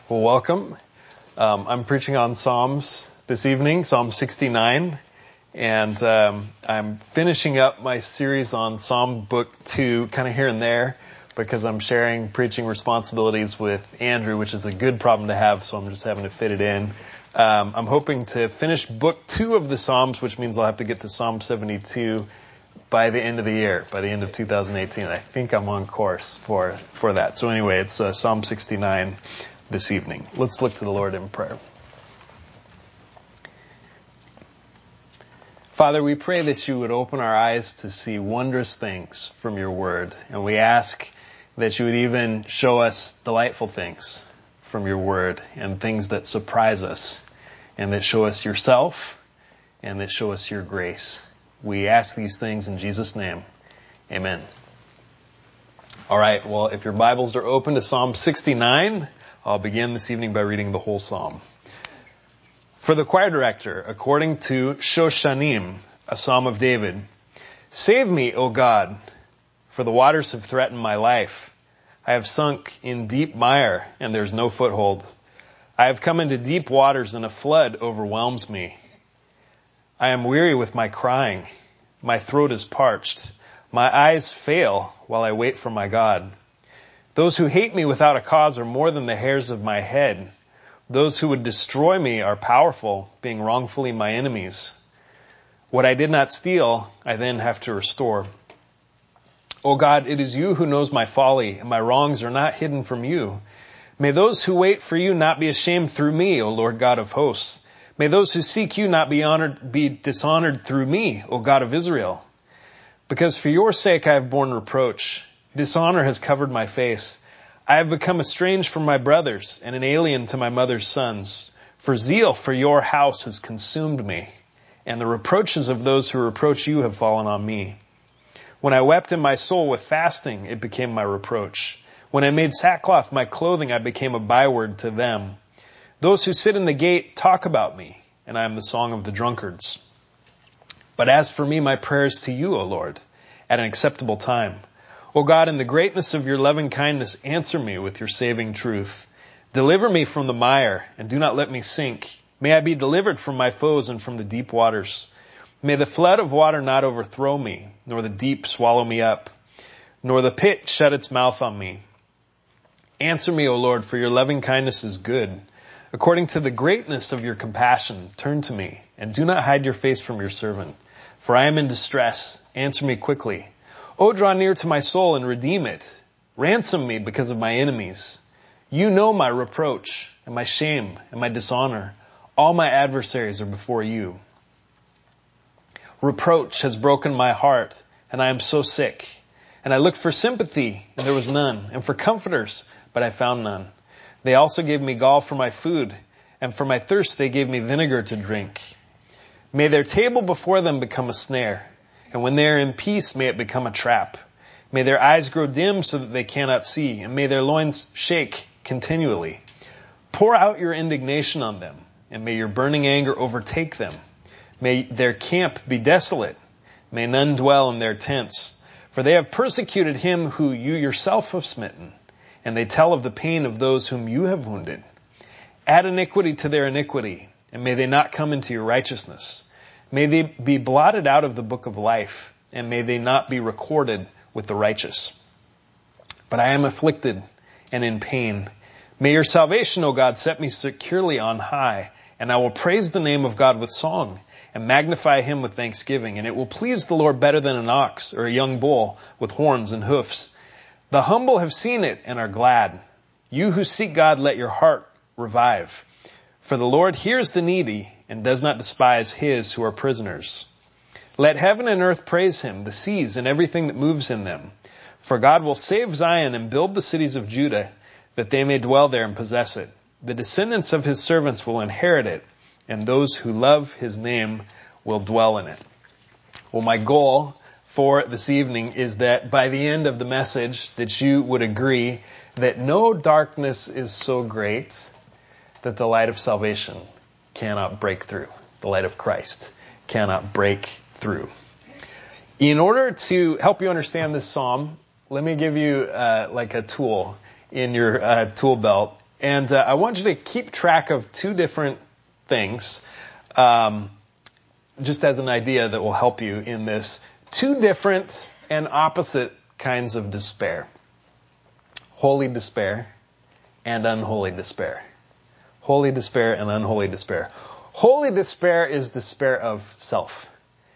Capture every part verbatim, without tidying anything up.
Well, welcome. Um, I'm preaching on Psalms this evening, Psalm sixty-nine, and um, I'm finishing up my series on Psalm Book two, kind of here and there, because I'm sharing preaching responsibilities with Andrew, which is a good problem to have, so I'm just having to fit it in. Um, I'm hoping to finish Book two of the Psalms, which means I'll have to get to Psalm seventy-two by the end of the year, by the end of two thousand eighteen. I think I'm on course for, for that. So anyway, it's uh, Psalm sixty-nine this evening. Let's look to the Lord in prayer. Father, we pray that you would open our eyes to see wondrous things from your word. And we ask that you would even show us delightful things from your word and things that surprise us and that show us yourself and that show us your grace. We ask these things in Jesus' name. Amen. All right. Well, if your Bibles are open to Psalm sixty-nine, I'll begin this evening by reading the whole psalm. For the choir director, according to Shoshanim, a psalm of David, save me, O God, for the waters have threatened my life. I have sunk in deep mire, and there's no foothold. I have come into deep waters, and a flood overwhelms me. I am weary with my crying. My throat is parched. My eyes fail while I wait for my God. Those who hate me without a cause are more than the hairs of my head. Those who would destroy me are powerful, being wrongfully my enemies. What I did not steal, I then have to restore. O God, it is you who knows my folly, and my wrongs are not hidden from you. May those who wait for you not be ashamed through me, O Lord God of hosts. May those who seek you not be honored, be dishonored through me, O God of Israel. Because for your sake I have borne reproach. Dishonor has covered my face. I have become estranged from my brothers and an alien to my mother's sons. For zeal for your house has consumed me, and the reproaches of those who reproach you have fallen on me. When I wept in my soul with fasting, it became my reproach. When I made sackcloth my clothing, I became a byword to them. Those who sit in the gate talk about me, and I am the song of the drunkards. But as for me, my prayers to you, O Lord, at an acceptable time. O God, in the greatness of your loving kindness, answer me with your saving truth. Deliver me from the mire, and do not let me sink. May I be delivered from my foes and from the deep waters. May the flood of water not overthrow me, nor the deep swallow me up, nor the pit shut its mouth on me. Answer me, O Lord, for your loving kindness is good. According to the greatness of your compassion, turn to me, and do not hide your face from your servant. For I am in distress. Answer me quickly. O draw near to my soul and redeem it. Ransom me because of my enemies. You know my reproach and my shame and my dishonor. All my adversaries are before you. Reproach has broken my heart, and I am so sick. And I looked for sympathy, and there was none, and for comforters, but I found none. They also gave me gall for my food, and for my thirst they gave me vinegar to drink. May their table before them become a snare, and when they are in peace, may it become a trap. May their eyes grow dim so that they cannot see, and may their loins shake continually. Pour out your indignation on them, and may your burning anger overtake them. May their camp be desolate. May none dwell in their tents. For they have persecuted him who you yourself have smitten, and they tell of the pain of those whom you have wounded. Add iniquity to their iniquity, and may they not come into your righteousness. May they be blotted out of the book of life, and may they not be recorded with the righteous. But I am afflicted and in pain. May your salvation, O God, set me securely on high, and I will praise the name of God with song, and magnify him with thanksgiving. And it will please the Lord better than an ox or a young bull with horns and hoofs. The humble have seen it and are glad. You who seek God, let your heart revive. For the Lord hears the needy and does not despise his who are prisoners. Let heaven and earth praise him, the seas and everything that moves in them. For God will save Zion and build the cities of Judah, that they may dwell there and possess it. The descendants of his servants will inherit it, and those who love his name will dwell in it. Well, my goal for this evening is that by the end of the message that you would agree that no darkness is so great that the light of salvation cannot break through. The light of Christ cannot break through. In order to help you understand this psalm, let me give you uh, like a tool in your uh, tool belt. And uh, I want you to keep track of two different things, um, just as an idea that will help you in this. Two different and opposite kinds of despair. Holy despair and unholy despair. Holy despair and unholy despair. Holy despair is despair of self.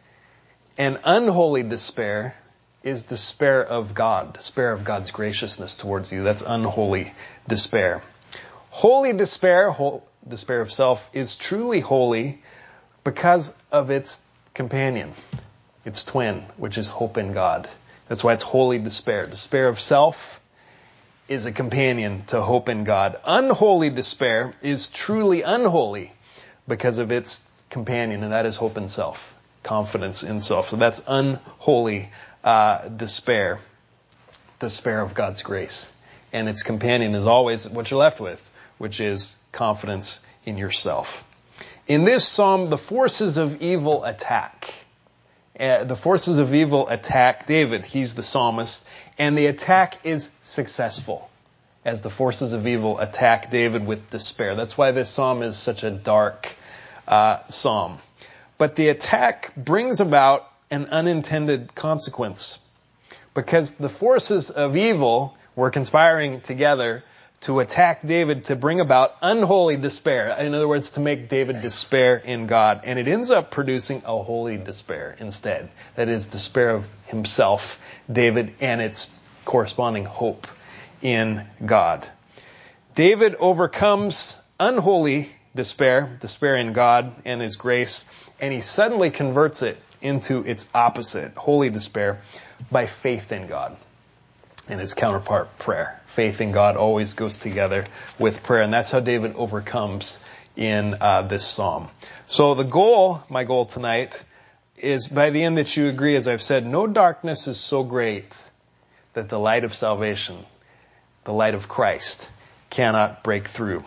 And unholy despair is despair of God, despair of God's graciousness towards you. That's unholy despair. Holy despair, whole, despair of self, is truly holy because of its companion, its twin, which is hope in God. That's why it's holy despair. Despair of self is a companion to hope in God. Unholy despair is truly unholy because of its companion, and that is hope in self, confidence in self. So that's unholy uh, despair, despair of God's grace. And its companion is always what you're left with, which is confidence in yourself. In this psalm, the forces of evil attack. Uh, the forces of evil attack David. He's the psalmist. And the attack is successful as the forces of evil attack David with despair. That's why this psalm is such a dark uh, psalm. But the attack brings about an unintended consequence, because the forces of evil were conspiring together to attack David to bring about unholy despair. In other words, to make David despair in God. And it ends up producing a holy despair instead. That is, despair of himself, David, and its corresponding hope in God. David overcomes unholy despair, despair in God and His grace, and he suddenly converts it into its opposite, holy despair, by faith in God and its counterpart, prayer. Faith in God always goes together with prayer, and that's how David overcomes in uh, this psalm. So the goal, my goal tonight, is by the end that you agree, as I've said, no darkness is so great that the light of salvation, the light of Christ, cannot break through.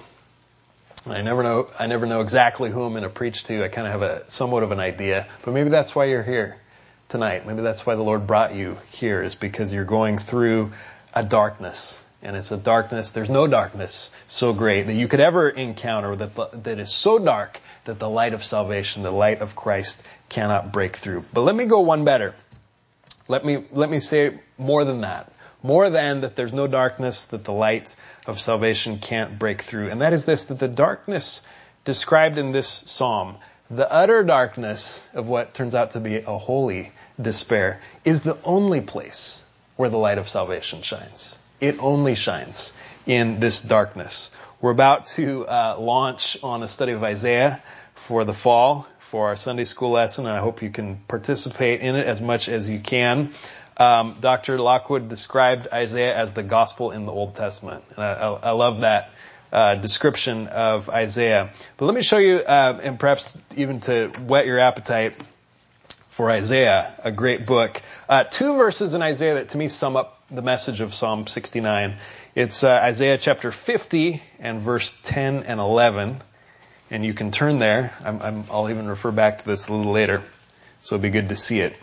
I never know, I never know exactly who I'm going to preach to. I kind of have a somewhat of an idea, but maybe that's why you're here tonight. Maybe that's why the Lord brought you here, is because you're going through a darkness. And it's a darkness, there's no darkness so great that you could ever encounter that, that is so dark that the light of salvation, the light of Christ, cannot break through. But let me go one better. Let me, let me say more than that. More than that there's no darkness, that the light of salvation can't break through. And that is this, that the darkness described in this psalm, the utter darkness of what turns out to be a holy despair, is the only place where the light of salvation shines. It only shines in this darkness. We're about to uh, launch on a study of Isaiah for the fall, for our Sunday school lesson, and I hope you can participate in it as much as you can. Um, Doctor Lockwood described Isaiah as the gospel in the Old Testament, and I, I, I love that uh, description of Isaiah. But let me show you, uh, and perhaps even to whet your appetite for Isaiah, a great book. Uh, two verses in Isaiah that to me sum up the message of Psalm sixty-nine. It's uh, Isaiah chapter fifty and verse ten and eleven. And you can turn there. I'm, I'm, I'll even refer back to this a little later, so it'd be good to see it.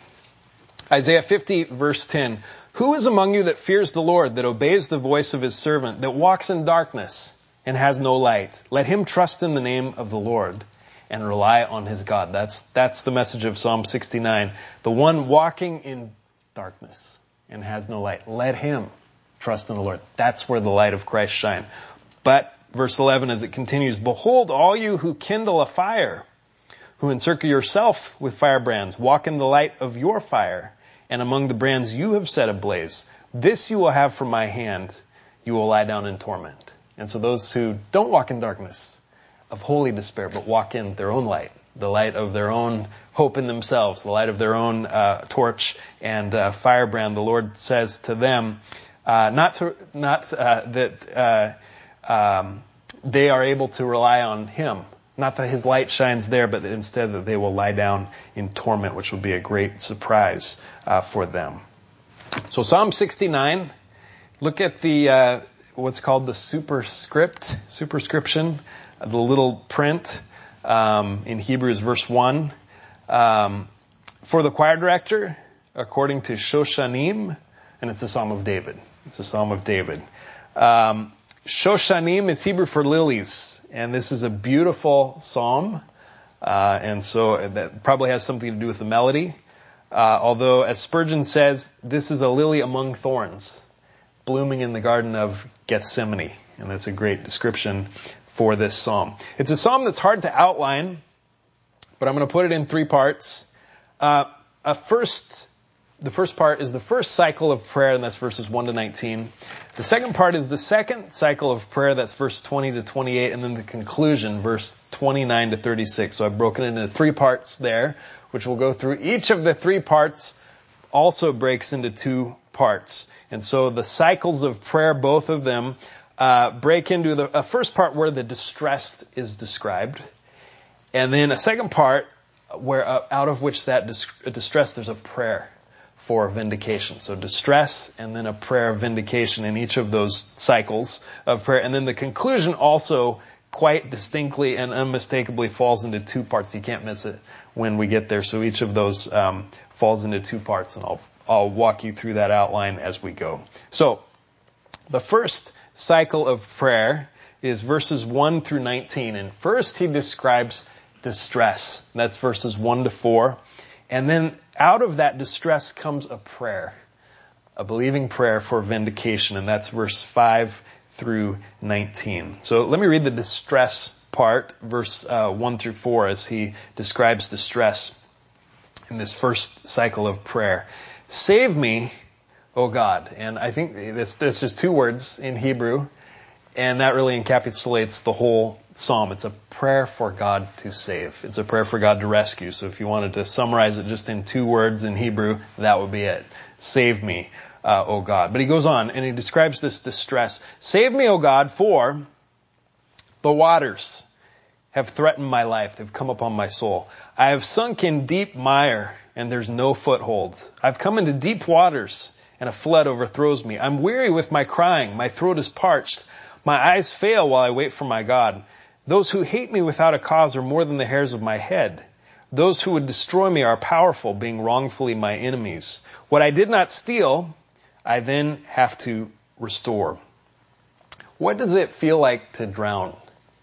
Isaiah fifty verse ten. Who is among you that fears the Lord, that obeys the voice of His servant, that walks in darkness and has no light? Let him trust in the name of the Lord and rely on his God. That's, that's the message of Psalm sixty-nine. The one walking in darkness and has no light, let him trust in the Lord. That's where the light of Christ shine. But verse eleven, as it continues, behold, all you who kindle a fire, who encircle yourself with firebrands, walk in the light of your fire, and among the brands you have set ablaze. This you will have from my hand. You will lie down in torment. And so those who don't walk in darkness of holy despair, but walk in their own light, the light of their own hope in themselves, the light of their own uh, torch and uh, firebrand, the Lord says to them, uh, not to, not uh, that uh, um, they are able to rely on Him, not that His light shines there, but that instead that they will lie down in torment, which will be a great surprise uh, for them. So Psalm sixty-nine, look at the uh, what's called the superscript, superscription, the little print um, in Hebrews verse one. Um, for the choir director, according to Shoshanim, and it's a Psalm of David. It's a Psalm of David. Um, Shoshanim is Hebrew for lilies, and this is a beautiful psalm, uh, and so that probably has something to do with the melody. Uh, although, as Spurgeon says, this is a lily among thorns, blooming in the Garden of Gethsemane, and that's a great description for this psalm. It's a psalm that's hard to outline, but I'm going to put it in three parts. Uh, a first, the first part is the first cycle of prayer, and that's verses one to nineteen. The second part is the second cycle of prayer, that's verse twenty to twenty-eight, and then the conclusion, verse twenty-nine to thirty-six. So I've broken it into three parts there, which we'll go through. Each of the three parts also breaks into two parts. And so the cycles of prayer, both of them, uh, break into the a first part where the distress is described, and then a second part where uh, out of which that dis- distress, there's a prayer for vindication. So distress and then a prayer of vindication in each of those cycles of prayer. And then the conclusion also quite distinctly and unmistakably falls into two parts. You can't miss it when we get there. So each of those um, falls into two parts, and I'll I'll walk you through that outline as we go. So the first cycle of prayer is verses one through nineteen. And first he describes distress. That's verses one to four. And then out of that distress comes a prayer, a believing prayer for vindication. And that's verse five through nineteen. So let me read the distress part, verse uh, one through four, as he describes distress in this first cycle of prayer. Save me, O God. And I think this, this is just two words in Hebrew, and that really encapsulates the whole psalm. It's a prayer for God to save. It's a prayer for God to rescue. So if you wanted to summarize it just in two words in Hebrew, that would be it. Save me, uh, O God. But he goes on and he describes this distress. Save me, O God, for the waters have threatened my life. They've come upon my soul. I have sunk in deep mire, and there's no foothold. I've come into deep waters, and a flood overthrows me. I'm weary with my crying. My throat is parched. My eyes fail while I wait for my God. Those who hate me without a cause are more than the hairs of my head. Those who would destroy me are powerful, being wrongfully my enemies. What I did not steal, I then have to restore. What does it feel like to drown?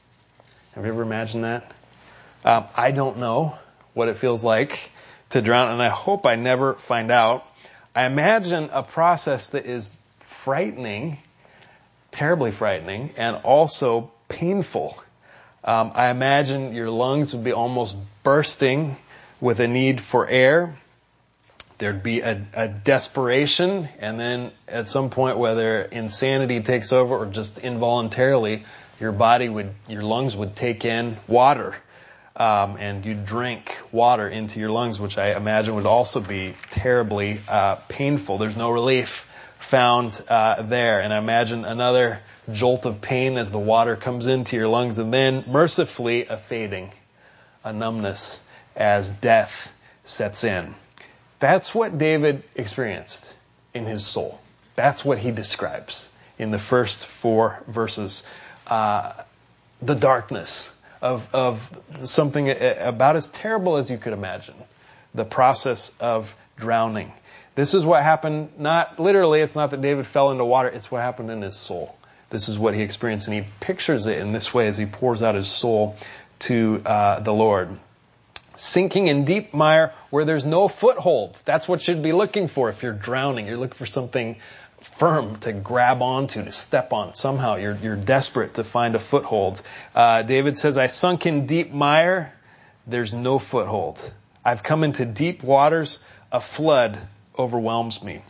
Have you ever imagined that? Um, I don't know what it feels like to drown, and I hope I never find out. I imagine a process that is frightening, terribly frightening, and also painful. Um, I imagine your lungs would be almost bursting with a need for air. There'd be a, a desperation, and then at some point, whether insanity takes over or just involuntarily, your body would, your lungs would take in water, um, and you'd drink water into your lungs, which I imagine would also be terribly uh, painful. There's no relief found uh, there, and I imagine another jolt of pain as the water comes into your lungs, and then mercifully a fading, a numbness as death sets in. That's what David experienced in his soul. That's what he describes in the first four verses. Uh, the darkness of, of something about as terrible as you could imagine. The process of drowning. This is what happened, not literally, it's not that David fell into water, it's what happened in his soul. This is what he experienced, and he pictures it in this way as he pours out his soul to uh, the Lord. Sinking in deep mire where there's no foothold. That's what you'd be looking for if you're drowning. You're looking for something firm to grab onto, to step on. Somehow you're, you're desperate to find a foothold. Uh, David says, I sunk in deep mire. There's no foothold. I've come into deep waters. A flood overwhelms me.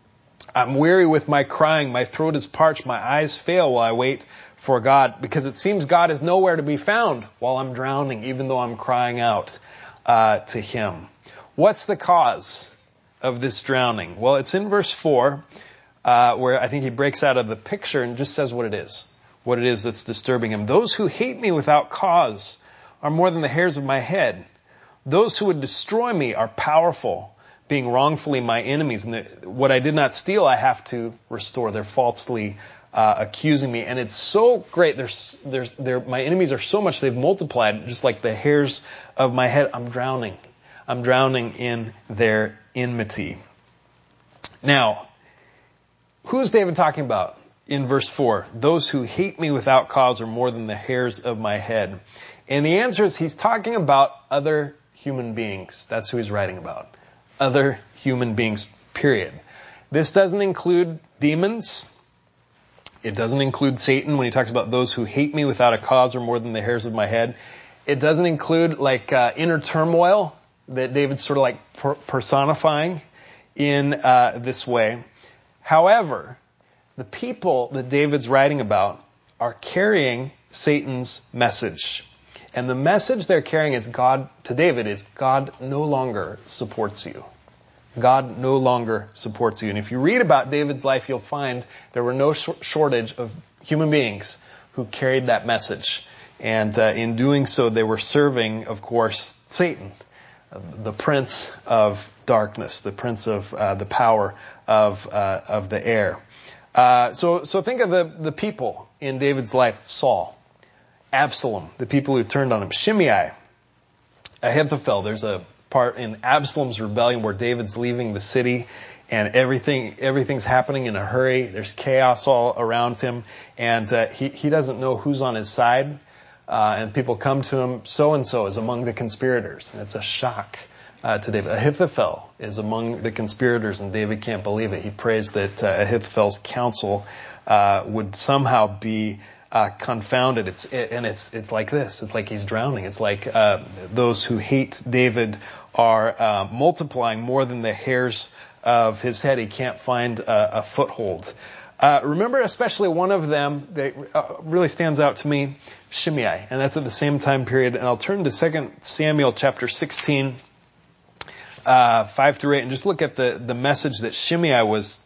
I'm weary with my crying. My throat is parched. My eyes fail while I wait for God, because it seems God is nowhere to be found while I'm drowning, even though I'm crying out uh, to Him. What's the cause of this drowning? Well, it's in verse four, uh, where I think he breaks out of the picture and just says what it is, what it is that's disturbing him. Those who hate me without cause are more than the hairs of my head. Those who would destroy me are powerful, being wrongfully my enemies. And the, what I did not steal, I have to restore. They're falsely uh, accusing me. And it's so great. There's, there's, they're, my enemies are so much, they've multiplied, just like the hairs of my head. I'm drowning. I'm drowning in their enmity. Now, who's David talking about in verse four, those who hate me without cause are more than the hairs of my head. And the answer is he's talking about other human beings. That's who he's writing about. Other human beings, period. This doesn't include demons. It doesn't include Satan when he talks about those who hate me without a cause are more than the hairs of my head. It doesn't include like uh, inner turmoil that David's sort of like per- personifying in uh, this way. However, the people that David's writing about are carrying Satan's message. And the message they're carrying is God, to David, is God no longer supports you. God no longer supports you. And if you read about David's life, you'll find there were no sh- shortage of human beings who carried that message. And uh, in doing so, they were serving, of course, Satan, uh, the prince of darkness, the prince of uh, the power of uh, of the air. Uh, so, so think of the, the people in David's life: Saul, Absalom, the people who turned on him, Shimei, Ahithophel. There's a part in Absalom's rebellion where David's leaving the city and everything, everything's happening in a hurry. There's chaos all around him, and uh, he, he doesn't know who's on his side. Uh, and people come to him, so-and-so is among the conspirators. And it's a shock uh, to David. Ahithophel is among the conspirators, and David can't believe it. He prays that uh, Ahithophel's counsel uh, would somehow be Uh, confounded. It's it, and it's it's like this. It's like he's drowning. It's like uh, those who hate David are uh, multiplying more than the hairs of his head. He can't find a, a foothold. Uh, remember, especially one of them that uh, really stands out to me, Shimei, and that's at the same time period. And I'll turn to Second Samuel chapter sixteen, uh, five through eight, and just look at the the message that Shimei was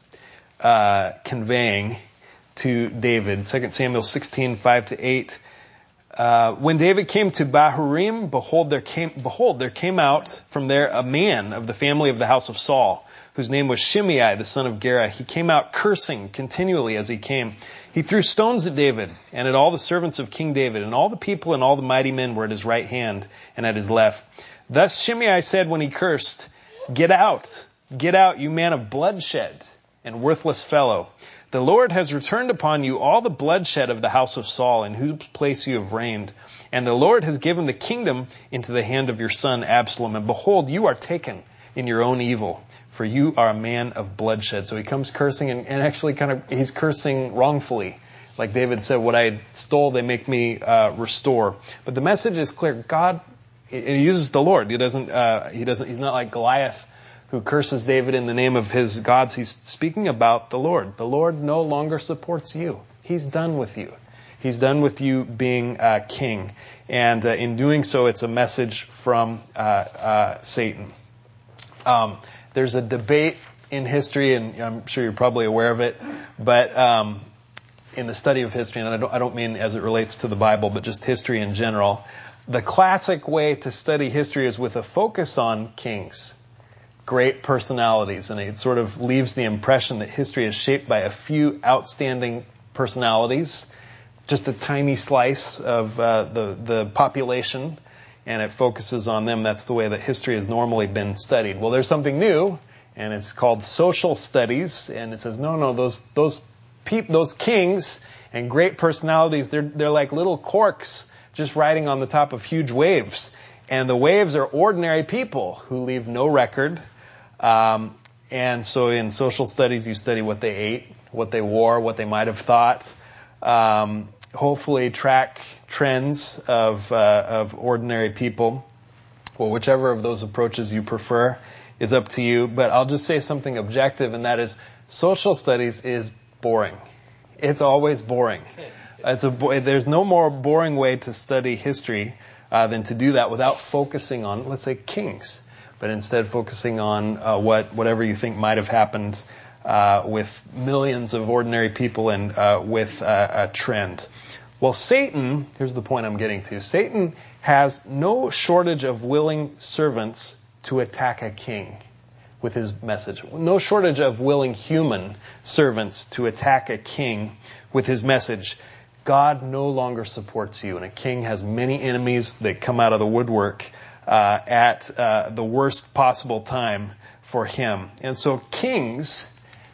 uh, conveying to David. Second Samuel sixteen, five to eight. Uh, when David came to Bahurim, behold, there came, behold, there came out from there a man of the family of the house of Saul, whose name was Shimei, the son of Gera. He came out cursing continually as he came. He threw stones at David and at all the servants of King David, and all the people and all the mighty men were at his right hand and at his left. Thus Shimei said when he cursed, "Get out, get out, you man of bloodshed and worthless fellow. The Lord has returned upon you all the bloodshed of the house of Saul, in whose place you have reigned. And the Lord has given the kingdom into the hand of your son Absalom. And behold, you are taken in your own evil, for you are a man of bloodshed." So he comes cursing, and, and actually kind of, he's cursing wrongfully. Like David said, what I stole, they make me uh, restore. But the message is clear. God, and he uses the Lord. He doesn't, uh, he doesn't, he's not like Goliath, who curses David in the name of his gods. He's speaking about the Lord. The Lord no longer supports you. He's done with you. He's done with you being uh, king. And uh, in doing so, it's a message from uh, uh, Satan. Um, there's a debate in history, and I'm sure you're probably aware of it, but um, in the study of history, and I don't, I don't mean as it relates to the Bible, but just history in general, the classic way to study history is with a focus on kings. Great personalities, and it sort of leaves the impression that history is shaped by a few outstanding personalities, just a tiny slice of uh, the the population, and it focuses on them. That's the way that history has normally been studied. Well, there's something new, and it's called social studies, and it says no, no, those those peop, those kings and great personalities, they're they're like little corks just riding on the top of huge waves, and the waves are ordinary people who leave no record. Um, and so in social studies, you study what they ate, what they wore, what they might have thought. Um, hopefully track trends of, uh, of ordinary people. Well, whichever of those approaches you prefer is up to you. But I'll just say something objective, and that is social studies is boring. It's always boring. It's a, there's no more boring way to study history, uh, than to do that without focusing on, let's say, kings. But instead focusing on uh, what whatever you think might have happened uh, with millions of ordinary people and uh, with uh, a trend. Well, Satan, here's the point I'm getting to. Satan has no shortage of willing servants to attack a king with his message. No shortage of willing human servants to attack a king with his message. God no longer supports you, and a king has many enemies that come out of the woodwork Uh, at uh, the worst possible time for him. And so kings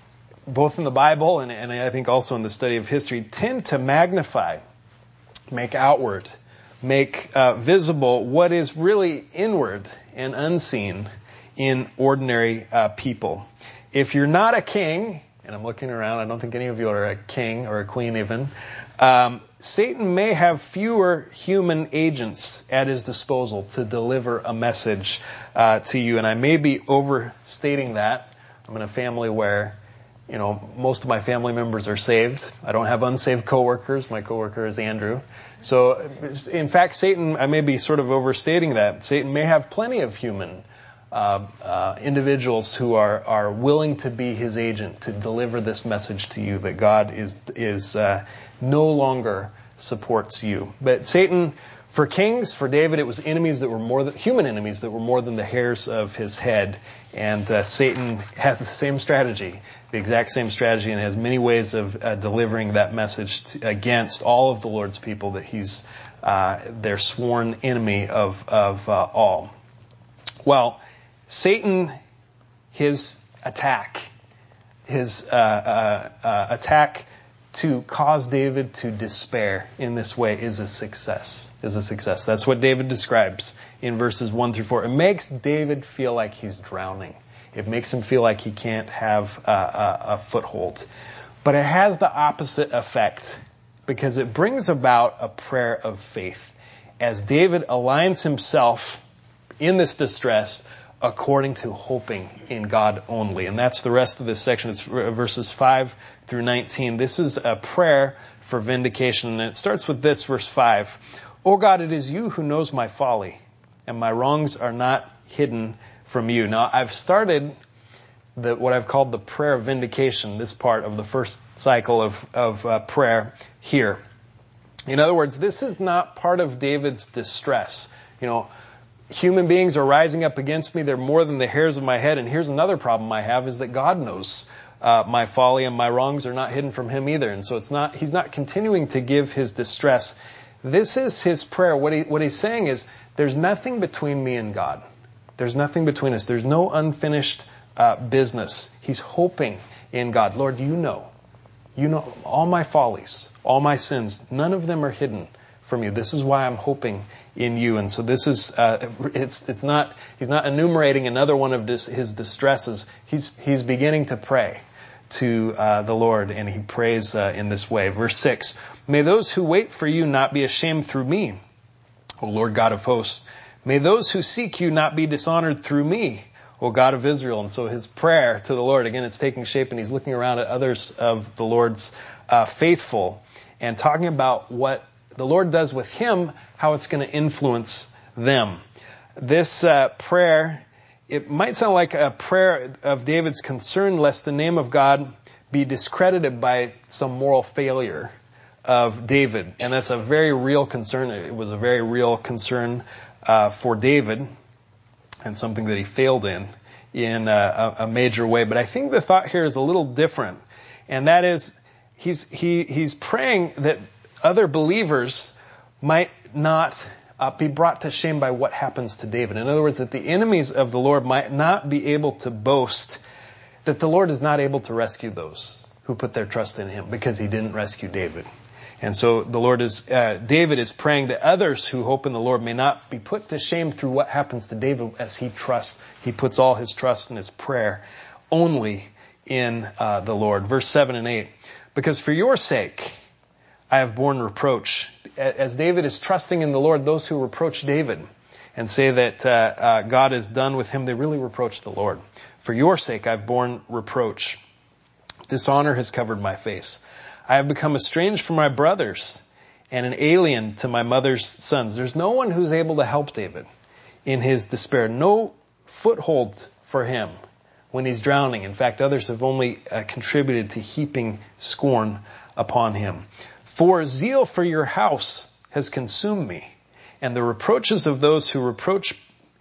both in the Bible and, and I think also in the study of history, tend to magnify, make outward, make uh, visible what is really inward and unseen in ordinary uh, people. If you're not a king, and I'm looking around, I don't think any of you are a king or a queen even, um, Satan may have fewer human agents at his disposal to deliver a message uh, to you. And I may be overstating that. I'm in a family where, you know, most of my family members are saved. I don't have unsaved coworkers. My coworker is Andrew. So, in fact, Satan, I may be sort of overstating that. Satan may have plenty of human uh, uh, individuals who are, are willing to be his agent to deliver this message to you that God is is uh, no longer supports you. But Satan, for kings, for David, it was enemies that were more than human enemies that were more than the hairs of his head. And uh, Satan has the same strategy, the exact same strategy, and has many ways of uh, delivering that message to, against all of the Lord's people, that he's uh, their sworn enemy of of uh, all. Well, Satan, his attack, his uh, uh, uh, attack to cause David to despair in this way is a success. Is a success. That's what David describes in verses one through four. It makes David feel like he's drowning. It makes him feel like he can't have a, a, a foothold. But it has the opposite effect, because it brings about a prayer of faith as David aligns himself in this distress according to hoping in God only. And that's the rest of this section. It's verses five through nineteen. This is a prayer for vindication. And it starts with this, verse five. "O God, it is you who knows my folly, and my wrongs are not hidden from you." Now, I've started the, what I've called the prayer of vindication, this part of the first cycle of, of uh, prayer here. In other words, this is not part of David's distress. You know, human beings are rising up against me. They're more than the hairs of my head. And here's another problem I have, is that God knows uh, my folly, and my wrongs are not hidden from him either. And so it's not, he's not continuing to give his distress. This is his prayer. What he, what he's saying is, there's nothing between me and God. There's nothing between us. There's no unfinished uh, business. He's hoping in God. Lord, you know. You know all my follies, all my sins. None of them are hidden from you. This is why I'm hoping in you. And so this is, uh, it's, it's not, he's not enumerating another one of dis, his distresses. He's, he's beginning to pray to uh, the Lord, and he prays uh, in this way. Verse six, "May those who wait for you not be ashamed through me, O Lord God of hosts. May those who seek you not be dishonored through me, O God of Israel." And so his prayer to the Lord, again, it's taking shape, and he's looking around at others of the Lord's uh, faithful and talking about what the Lord does with him, how it's going to influence them. This uh, prayer, it might sound like a prayer of David's concern lest the name of God be discredited by some moral failure of David. And that's a very real concern. It was a very real concern uh, for David, and something that he failed in, in a, a major way. But I think the thought here is a little different. And that is, he's, he, he's praying that other believers might not uh, be brought to shame by what happens to David. In other words, that the enemies of the Lord might not be able to boast that the Lord is not able to rescue those who put their trust in him, because he didn't rescue David. And so the Lord is, uh, David is praying that others who hope in the Lord may not be put to shame through what happens to David, as he trusts, he puts all his trust in his prayer only in uh, the Lord. Verse seven and eight, "Because for your sake I have borne reproach." As David is trusting in the Lord, those who reproach David and say that uh, uh, God is done with him, they really reproach the Lord. "For your sake I've borne reproach. Dishonor has covered my face. I have become estranged from my brothers and an alien to my mother's sons." There's no one who's able to help David in his despair. No foothold for him when he's drowning. In fact, others have only uh, contributed to heaping scorn upon him. "For zeal for your house has consumed me, and the reproaches of those who reproach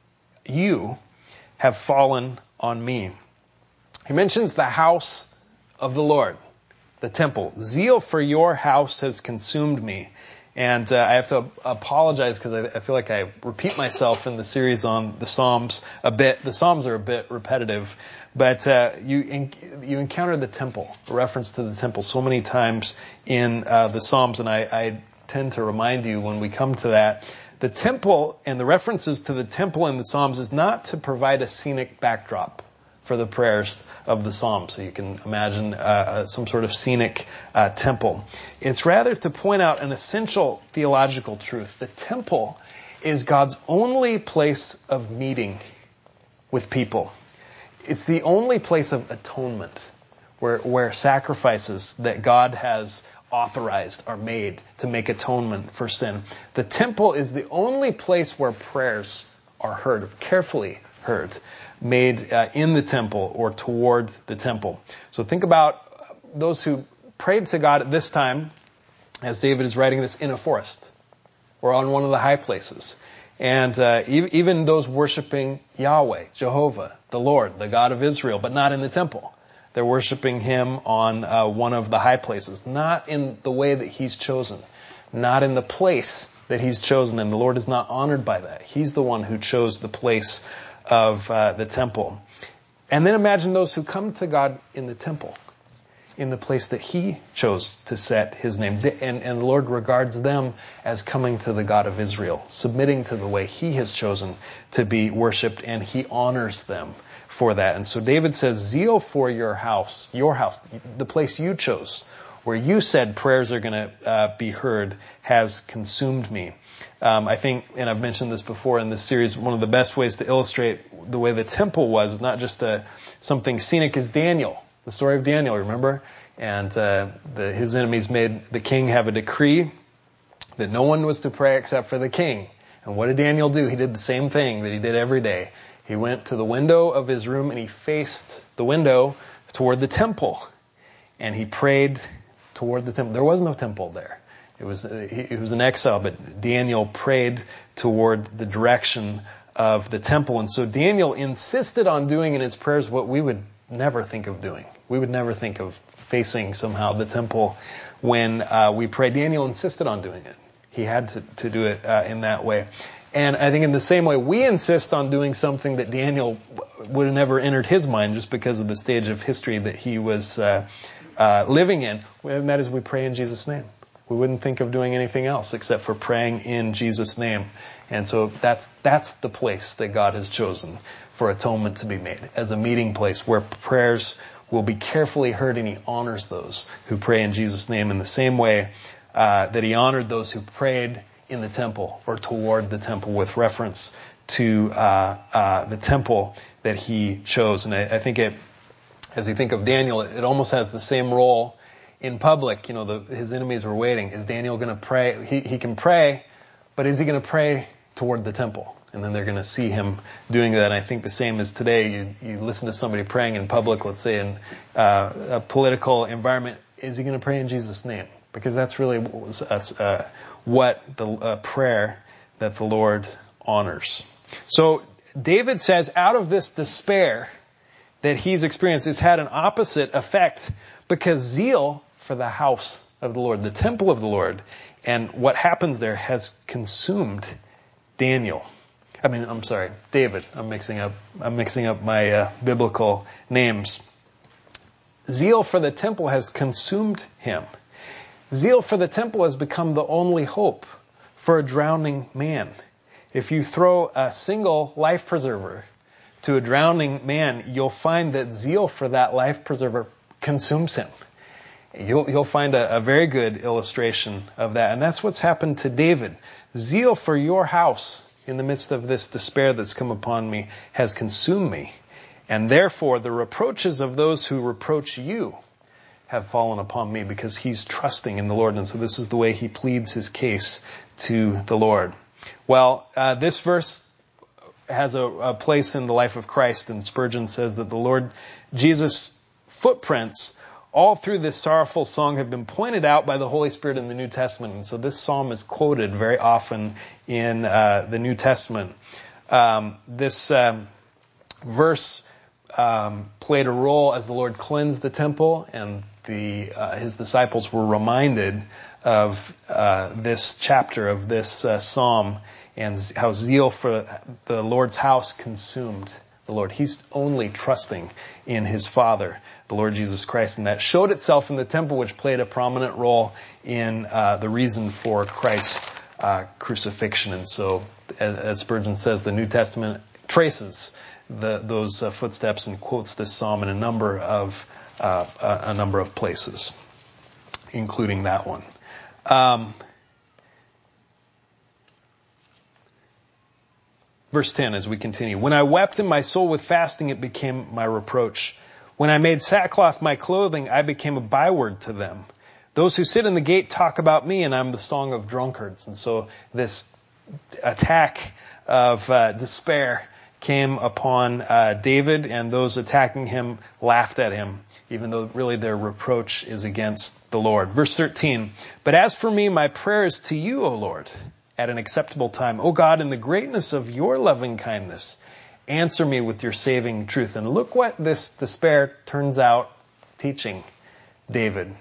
you have fallen on me." He mentions the house of the Lord, the temple. "Zeal for your house has consumed me, And uh, I have to apologize because I, I feel like I repeat myself in the series on the Psalms a bit. The Psalms are a bit repetitive, but uh, you in, you encounter the temple, a reference to the temple, so many times in uh, the Psalms, and I, I tend to remind you when we come to that, the temple and the references to the temple in the Psalms is not to provide a scenic backdrop for the prayers of the Psalms. So you can imagine uh, some sort of scenic uh, temple. It's rather to point out an essential theological truth. The temple is God's only place of meeting with people. It's the only place of atonement where, where sacrifices that God has authorized are made to make atonement for sin. The temple is the only place where prayers are heard, carefully heard, made uh, in the temple or toward the temple. So think about those who prayed to God at this time, as David is writing this, in a forest or on one of the high places. And uh, e- even those worshiping Yahweh, Jehovah, the Lord, the God of Israel, but not in the temple. They're worshiping him on uh, one of the high places, not in the way that he's chosen, not in the place that he's chosen, and the Lord is not honored by that. He's the one who chose the place of uh, the temple. And then imagine those who come to God in the temple, in the place that he chose to set his name. And, and the Lord regards them as coming to the God of Israel, submitting to the way he has chosen to be worshipped, and he honors them for that. And so David says, zeal for your house, your house, the place you chose, where you said prayers are going to uh, be heard, has consumed me. Um, I think, and I've mentioned this before in this series, one of the best ways to illustrate the way the temple was, not just a, something scenic, is Daniel. The story of Daniel, remember? And uh, the, his enemies made the king have a decree that no one was to pray except for the king. And what did Daniel do? He did the same thing that he did every day. He went to the window of his room and he faced the window toward the temple. And he prayed toward the temple. There was no temple there. It was, he was in exile, but Daniel prayed toward the direction of the temple. And so Daniel insisted on doing in his prayers what we would never think of doing. We would never think of facing somehow the temple when uh, we pray. Daniel insisted on doing it. He had to, to do it uh, in that way. And I think in the same way, we insist on doing something that Daniel would have never entered his mind just because of the stage of history that he was uh, uh, living in. And that is, we pray in Jesus' name. We wouldn't think of doing anything else except for praying in Jesus' name. And so that's that's the place that God has chosen for atonement to be made, as a meeting place where prayers will be carefully heard, and he honors those who pray in Jesus' name in the same way uh, that he honored those who prayed in the temple or toward the temple with reference to uh, uh, the temple that he chose. And I, I think it, as you think of Daniel, it, it almost has the same role in public. You know, the, his enemies were waiting. Is Daniel going to pray? He, he can pray, but is he going to pray toward the temple? And then they're going to see him doing that. And I think the same as today. You, you listen to somebody praying in public, let's say in uh, a political environment. Is he going to pray in Jesus' name? Because that's really uh, what the uh, prayer that the Lord honors. So David says, out of this despair that he's experienced, it's had an opposite effect, because zeal for the house of the Lord, the temple of the Lord, and what happens there has consumed Daniel. I mean, I'm sorry, David. I'm mixing up. I'm mixing up my uh, biblical names. Zeal for the temple has consumed him. Zeal for the temple has become the only hope for a drowning man. If you throw a single life preserver to a drowning man, you'll find that zeal for that life preserver consumes him. You'll, you'll find a, a very good illustration of that. And that's what's happened to David. Zeal for your house in the midst of this despair that's come upon me has consumed me. And therefore the reproaches of those who reproach you have fallen upon me, because he's trusting in the Lord. And so this is the way he pleads his case to the Lord. Well, uh, this verse has a, a place in the life of Christ. And Spurgeon says that the Lord Jesus' footprints all through this sorrowful song have been pointed out by the Holy Spirit in the New Testament. And so this psalm is quoted very often in uh, the New Testament. Um, this um, verse um, played a role as the Lord cleansed the temple, and the uh, his disciples were reminded of uh, this chapter of this uh, psalm and how zeal for the Lord's house consumed the Lord. He's only trusting in his Father, the Lord Jesus Christ, and that showed itself in the temple, which played a prominent role in uh, the reason for Christ's uh, crucifixion. And so, as, as Spurgeon says, the New Testament traces the, those uh, footsteps and quotes this psalm in a number of uh, a, a number of places, including that one. Um, verse ten, as we continue. When I wept in my soul with fasting, it became my reproach. When I made sackcloth my clothing, I became a byword to them. Those who sit in the gate talk about me, and I'm the song of drunkards. And so this attack of uh, despair came upon uh, David, and those attacking him laughed at him, even though really their reproach is against the Lord. Verse thirteen, but as for me, my prayer is to you, O Lord, at an acceptable time. O God, in the greatness of your loving kindness, answer me with your saving truth. And look what this despair turns out teaching David.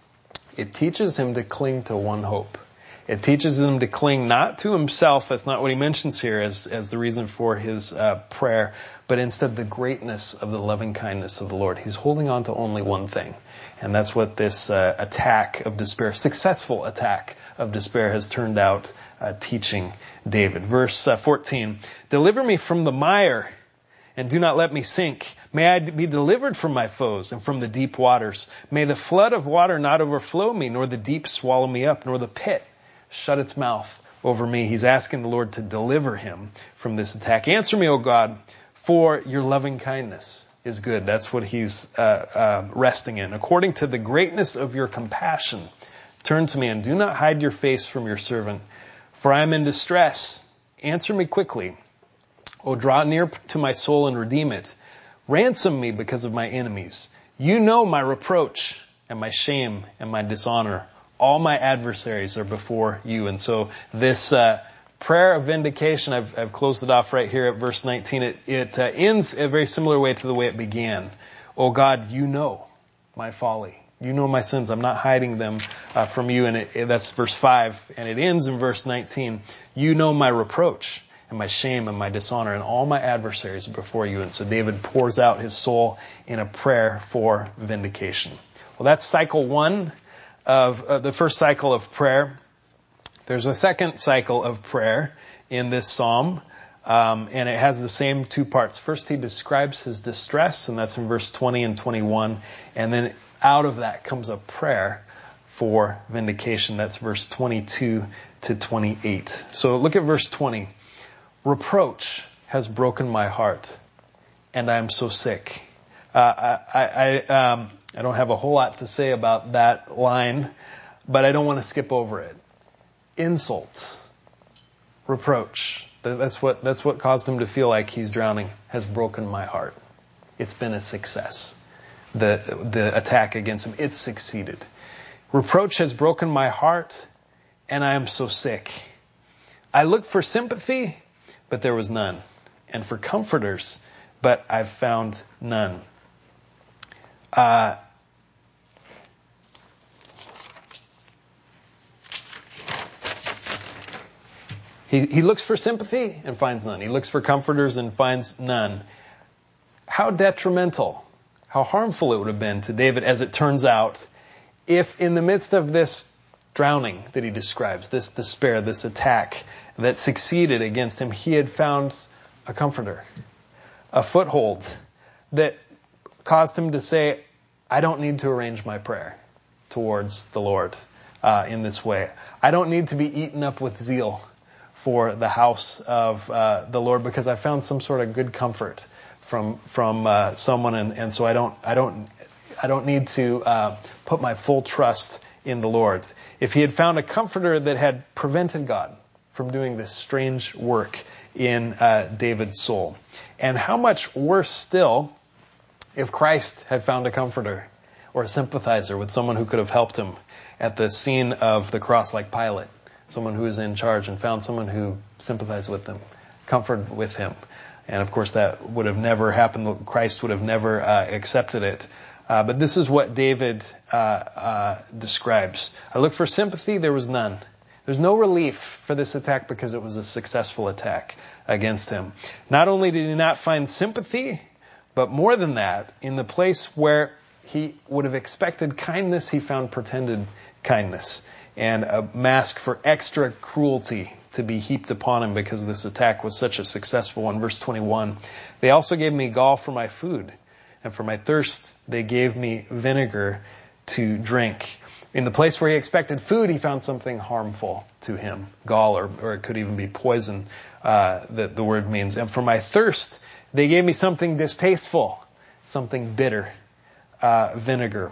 It teaches him to cling to one hope. It teaches him to cling not to himself. That's not what he mentions here as, as the reason for his uh, prayer, but instead the greatness of the loving kindness of the Lord. He's holding on to only one thing. And that's what this uh, attack of despair, successful attack of despair, has turned out uh, teaching David. Verse uh, fourteen, deliver me from the mire and do not let me sink. May I be delivered from my foes and from the deep waters. May the flood of water not overflow me, nor the deep swallow me up, nor the pit shut its mouth over me. He's asking the Lord to deliver him from this attack. Answer me, O God, for your loving kindness is good. That's what he's uh, uh, resting in. According to the greatness of your compassion, turn to me and do not hide your face from your servant, for I am in distress. Answer me quickly. O draw near to my soul and redeem it. Ransom me because of my enemies. You know my reproach and my shame and my dishonor. All my adversaries are before you. And so this uh, prayer of vindication, I've, I've closed it off right here at verse nineteen. It, it uh, ends a very similar way to the way it began. Oh God, you know my folly. You know my sins. I'm not hiding them uh, from you. And it, it, that's verse five. And it ends in verse nineteen. You know my reproach and my shame and my dishonor, and all my adversaries are before you. And so David pours out his soul in a prayer for vindication. Well, that's cycle one of uh, the first cycle of prayer. There's a second cycle of prayer in this psalm, um, and it has the same two parts. First, he describes his distress, and that's in verse twenty and twenty-one. And then out of that comes a prayer for vindication. That's verse twenty-two to twenty-eight. So look at verse twenty. Reproach has broken my heart, and I am so sick. Uh, I, I, um, I don't have a whole lot to say about that line, but I don't want to skip over it. Insults, reproach. That's what, that's what caused him to feel like he's drowning, has broken my heart. It's been a success. The, the attack against him, it succeeded. Reproach has broken my heart, and I am so sick. I looked for sympathy, but there was none. And for comforters, but I've found none. Uh, he, he looks for sympathy and finds none. He looks for comforters and finds none. How detrimental, how harmful it would have been to David, as it turns out, if in the midst of this drowning that he describes, this despair, this attack that succeeded against him, he had found a comforter, a foothold that caused him to say, I don't need to arrange my prayer towards the Lord uh, in this way. I don't need to be eaten up with zeal for the house of uh, the Lord, because I found some sort of good comfort from from uh, someone, and, and so I don't I don't I don't need to uh, put my full trust in the Lord. If he had found a comforter that had prevented God from doing this strange work in uh, David's soul. And how much worse still if Christ had found a comforter or a sympathizer with someone who could have helped him at the scene of the cross, like Pilate, someone who was in charge, and found someone who sympathized with him, comforted with him. And of course that would have never happened. Christ would have never uh, accepted it. Uh, but this is what David uh, uh, describes. I looked for sympathy, there was none. There's no relief for this attack because it was a successful attack against him. Not only did he not find sympathy, but more than that, in the place where he would have expected kindness, he found pretended kindness and a mask for extra cruelty to be heaped upon him because this attack was such a successful one. Verse twenty-one, they also gave me gall for my food, and for my thirst they gave me vinegar to drink. In the place where he expected food, he found something harmful to him, gall, or, or it could even be poison, uh, that the word means. And for my thirst, they gave me something distasteful, something bitter, uh, vinegar.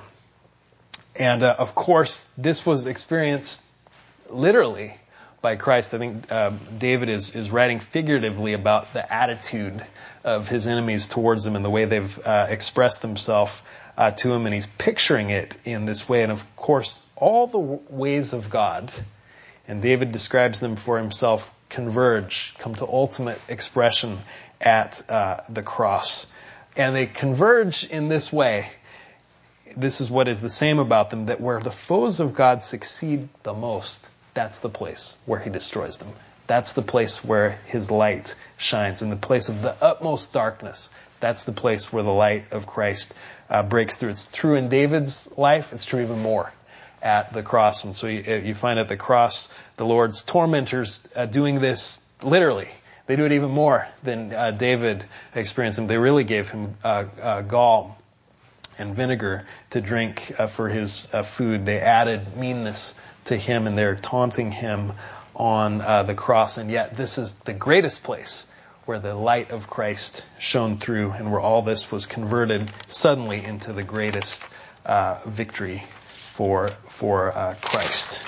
And uh, of course, this was experienced literally by Christ. I think uh, David is, is writing figuratively about the attitude of his enemies towards him and the way they've uh, expressed themselves uh, to him. And he's picturing it in this way. And of course, all the w- ways of God, and David describes them for himself, converge, come to ultimate expression at uh, the cross. And they converge in this way. This is what is the same about them, that where the foes of God succeed the most, that's the place where he destroys them. That's the place where his light shines. In the place of the utmost darkness, that's the place where the light of Christ uh, breaks through. It's true in David's life. It's true even more at the cross. And so you, you find at the cross, the Lord's tormentors uh, doing this literally. They do it even more than uh, David experienced. And they really gave him uh, uh, gall and vinegar to drink uh, for his uh, food. They added meanness to him, and they're taunting him on uh, the cross. And yet this is the greatest place where the light of Christ shone through and where all this was converted suddenly into the greatest uh, victory for for uh, Christ.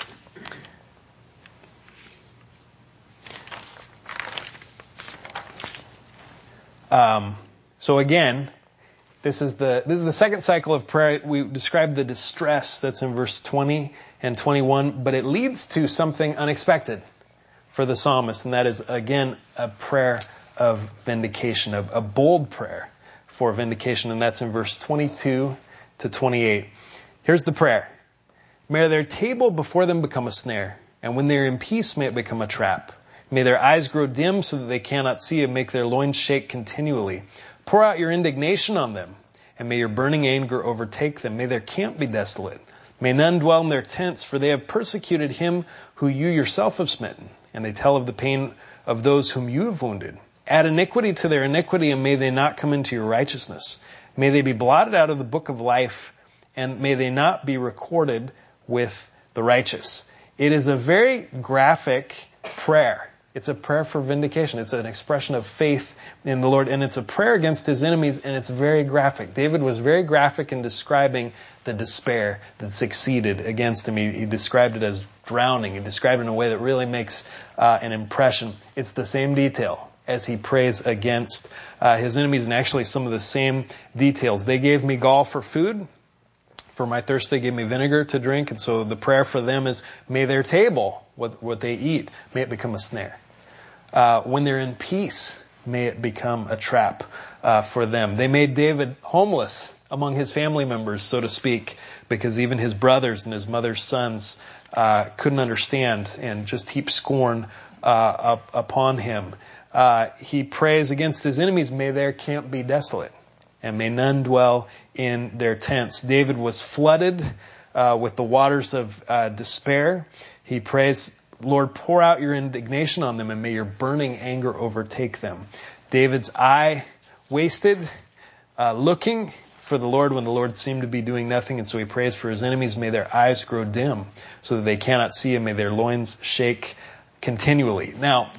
Um, so again, This is the this is the second cycle of prayer. We described the distress that's in verse twenty and twenty-one, but it leads to something unexpected for the psalmist, and that is, again, a prayer of vindication, a, a bold prayer for vindication, and that's in verse twenty-two to twenty-eight. Here's the prayer. May their table before them become a snare, and when they are in peace, may it become a trap. May their eyes grow dim so that they cannot see, and make their loins shake continually. Pour out your indignation on them, and may your burning anger overtake them. May their camp be desolate. May none dwell in their tents, for they have persecuted him who you yourself have smitten, and they tell of the pain of those whom you have wounded. Add iniquity to their iniquity, and may they not come into your righteousness. May they be blotted out of the book of life, and may they not be recorded with the righteous. It is a very graphic prayer. It's a prayer for vindication. It's an expression of faith in the Lord, and it's a prayer against his enemies, and it's very graphic. David was very graphic in describing the despair that succeeded against him. He, he described it as drowning. He described it in a way that really makes uh, an impression. It's the same detail as he prays against uh, his enemies, and actually some of the same details. They gave me gall for food. For my thirst, they gave me vinegar to drink. And so the prayer for them is, may their table, what, what they eat, may it become a snare. Uh, when they're in peace, may it become a trap uh, for them. They made David homeless among his family members, so to speak, because even his brothers and his mother's sons uh, couldn't understand and just heap scorn uh, up upon him. Uh, he prays against his enemies, may their camp be desolate, and may none dwell in their tents. David was flooded uh, with the waters of uh, despair. He prays, Lord, pour out your indignation on them, and may your burning anger overtake them. David's eye wasted, uh, looking for the Lord when the Lord seemed to be doing nothing, and so he prays for his enemies. May their eyes grow dim so that they cannot see, and may their loins shake continually. Now,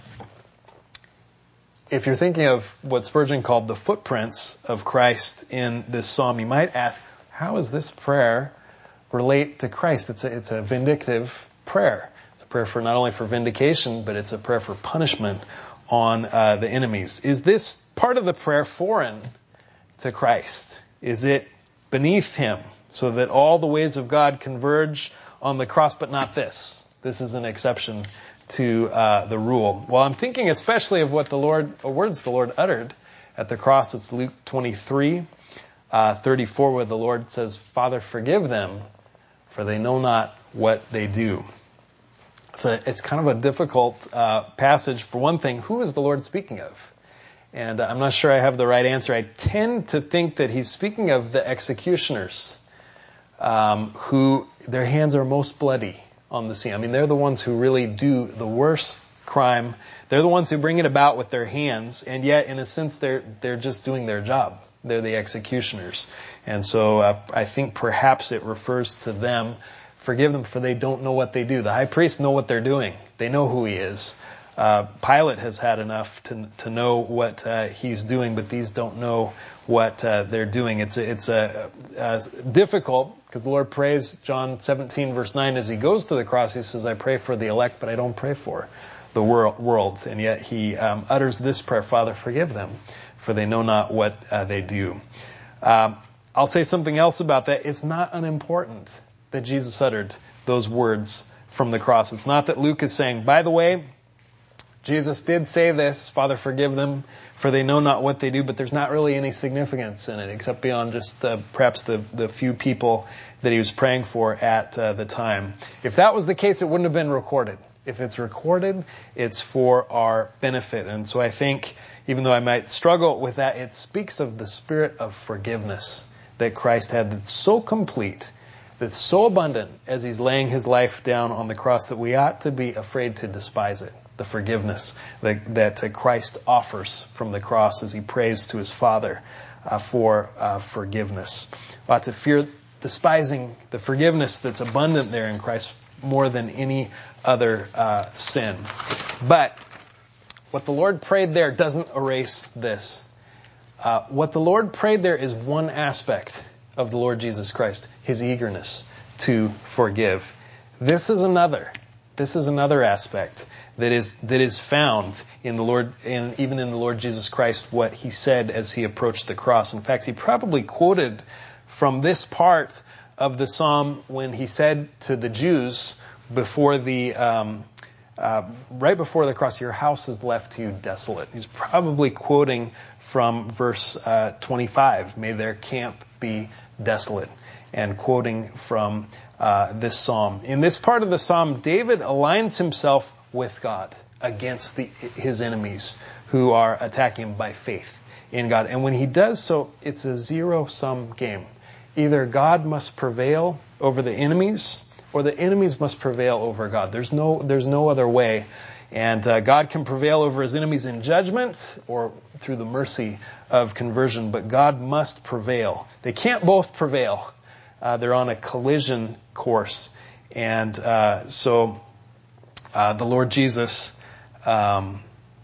if you're thinking of what Spurgeon called the footprints of Christ in this psalm, you might ask, how does this prayer relate to Christ? It's a, it's a vindictive prayer. It's a prayer for not only for vindication, but it's a prayer for punishment on uh, the enemies. Is this part of the prayer foreign to Christ? Is it beneath him so that all the ways of God converge on the cross, but not this? This is an exception to uh, the rule. Well, I'm thinking especially of what the Lord, or words the Lord uttered at the cross. It's Luke twenty-three, uh, thirty-four, where the Lord says, Father, forgive them, for they know not what they do. It's, a, it's kind of a difficult uh, passage. For one thing, who is the Lord speaking of? And I'm not sure I have the right answer. I tend to think that he's speaking of the executioners, um, who their hands are most bloody on the scene. I mean, they're the ones who really do the worst crime. They're the ones who bring it about with their hands, and yet, in a sense, they're they're just doing their job. They're the executioners. And so uh, I think perhaps it refers to them. Forgive them, for they don't know what they do. The high priests know what they're doing. They know who he is. Uh, Pilate has had enough to to know what uh, he's doing, but these don't know what uh, they're doing. It's a, it's a, a difficult, because the Lord prays, John seventeen verse nine, as he goes to the cross, he says, I pray for the elect, but I don't pray for the world. world. And yet he um, utters this prayer, Father, forgive them, for they know not what uh, they do. Um, I'll say something else about that. It's not unimportant that Jesus uttered those words from the cross. It's not that Luke is saying, by the way, Jesus did say this, Father, forgive them, for they know not what they do, but there's not really any significance in it, except beyond just uh, perhaps the, the few people that he was praying for at uh, the time. If that was the case, it wouldn't have been recorded. If it's recorded, it's for our benefit. And so I think, even though I might struggle with that, it speaks of the spirit of forgiveness that Christ had, that's so complete, that's so abundant as he's laying his life down on the cross, that we ought to be afraid to despise it. The forgiveness that, that Christ offers from the cross as he prays to his Father uh, for uh, forgiveness. We ought to fear despising the forgiveness that's abundant there in Christ more than any other uh, sin. But what the Lord prayed there doesn't erase this. Uh, what the Lord prayed there is one aspect of the Lord Jesus Christ, his eagerness to forgive. This is another. This is another aspect that is that is found in the Lord, and even in the Lord Jesus Christ, what he said as he approached the cross. In fact, he probably quoted from this part of the psalm when he said to the Jews before the um, uh, right before the cross, "Your house is left to you desolate." He's probably quoting from verse uh, twenty-five, "May their camp be desolate," and quoting from uh, this psalm. In this part of the psalm, David aligns himself with God against the, his enemies who are attacking him by faith in God. And when he does so, it's a zero-sum game. Either God must prevail over the enemies, or the enemies must prevail over God. There's no, there's no other way. And uh, God can prevail over his enemies in judgment or through the mercy of conversion, but God must prevail. They can't both prevail. Uh, they're on a collision course. And uh, so uh, the Lord Jesus um,